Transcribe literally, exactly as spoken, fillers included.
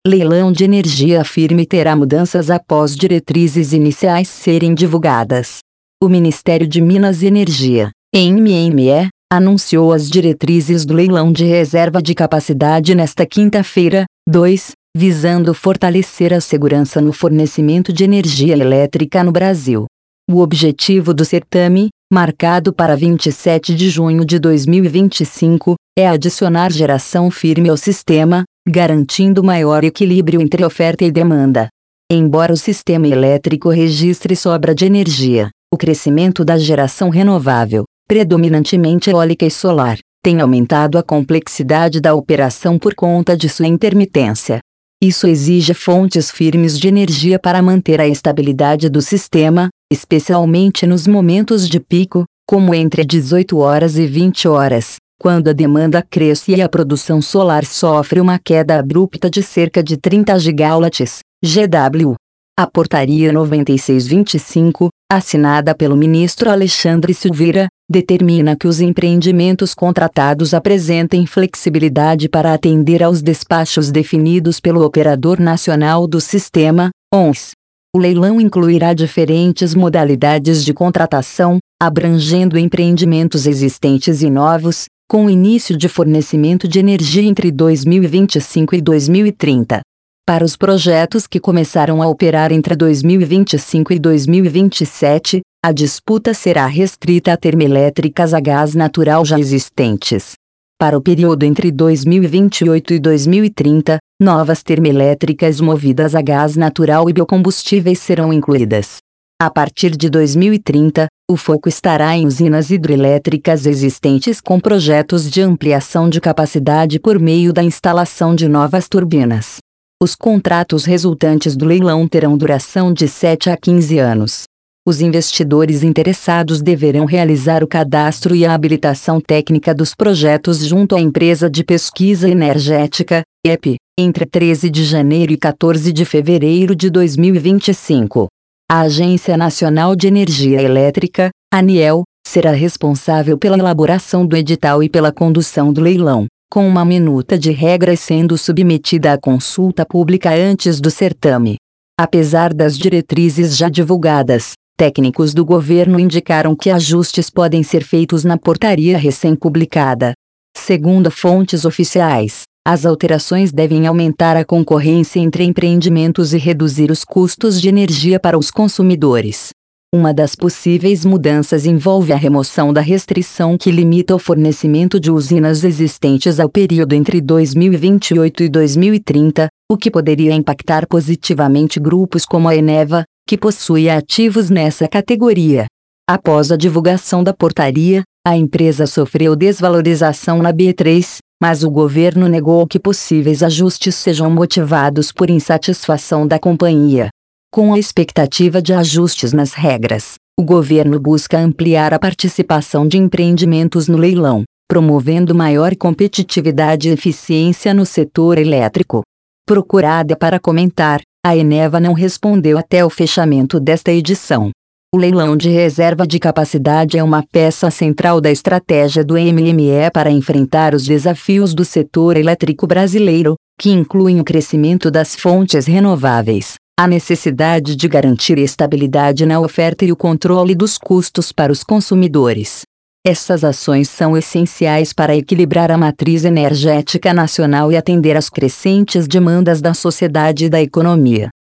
Leilão de energia firme terá mudanças após diretrizes iniciais serem divulgadas. O Ministério de Minas e Energia, M M E, anunciou as diretrizes do leilão de reserva de capacidade nesta quinta-feira, dois, visando fortalecer a segurança no fornecimento de energia elétrica no Brasil. O objetivo do certame, marcado para vinte e sete de junho de dois mil e vinte e cinco, é adicionar geração firme ao sistema, garantindo maior equilíbrio entre oferta e demanda. Embora o sistema elétrico registre sobra de energia, o crescimento da geração renovável, predominantemente eólica e solar, tem aumentado a complexidade da operação por conta de sua intermitência. Isso exige fontes firmes de energia para manter a estabilidade do sistema, especialmente nos momentos de pico, como entre dezoito horas e vinte horas, quando a demanda cresce e a produção solar sofre uma queda abrupta de cerca de trinta gigawatts, G W. A Portaria noventa e seis vinte e cinco, assinada pelo ministro Alexandre Silveira, determina que os empreendimentos contratados apresentem flexibilidade para atender aos despachos definidos pelo Operador Nacional do Sistema, O N S. O leilão incluirá diferentes modalidades de contratação, abrangendo empreendimentos existentes e novos, com início de fornecimento de energia entre dois mil e vinte e cinco e dois mil e trinta. Para os projetos que começaram a operar entre dois mil e vinte e cinco e dois mil e vinte e sete, a disputa será restrita a termoelétricas a gás natural já existentes. Para o período entre dois mil e vinte e oito e dois mil e trinta, novas termoelétricas movidas a gás natural e biocombustíveis serão incluídas. A partir de dois mil e trinta, o foco estará em usinas hidrelétricas existentes com projetos de ampliação de capacidade por meio da instalação de novas turbinas. Os contratos resultantes do leilão terão duração de sete a quinze anos. Os investidores interessados deverão realizar o cadastro e a habilitação técnica dos projetos junto à Empresa de Pesquisa Energética, E P, entre treze de janeiro e quatorze de fevereiro de dois mil e vinte e cinco. A Agência Nacional de Energia Elétrica, ANEEL, será responsável pela elaboração do edital e pela condução do leilão, com uma minuta de regras sendo submetida à consulta pública antes do certame. Apesar das diretrizes já divulgadas, técnicos do governo indicaram que ajustes podem ser feitos na portaria recém-publicada. Segundo fontes oficiais, as alterações devem aumentar a concorrência entre empreendimentos e reduzir os custos de energia para os consumidores. Uma das possíveis mudanças envolve a remoção da restrição que limita o fornecimento de usinas existentes ao período entre dois mil e vinte e oito e dois mil e trinta, o que poderia impactar positivamente grupos como a Eneva, que possui ativos nessa categoria. Após a divulgação da portaria, a empresa sofreu desvalorização na B três, mas o governo negou que possíveis ajustes sejam motivados por insatisfação da companhia. Com a expectativa de ajustes nas regras, o governo busca ampliar a participação de empreendimentos no leilão, promovendo maior competitividade e eficiência no setor elétrico. Procurada para comentar, a Eneva não respondeu até o fechamento desta edição. O leilão de reserva de capacidade é uma peça central da estratégia do M M E para enfrentar os desafios do setor elétrico brasileiro, que incluem o crescimento das fontes renováveis, a necessidade de garantir estabilidade na oferta e o controle dos custos para os consumidores. Essas ações são essenciais para equilibrar a matriz energética nacional e atender às crescentes demandas da sociedade e da economia.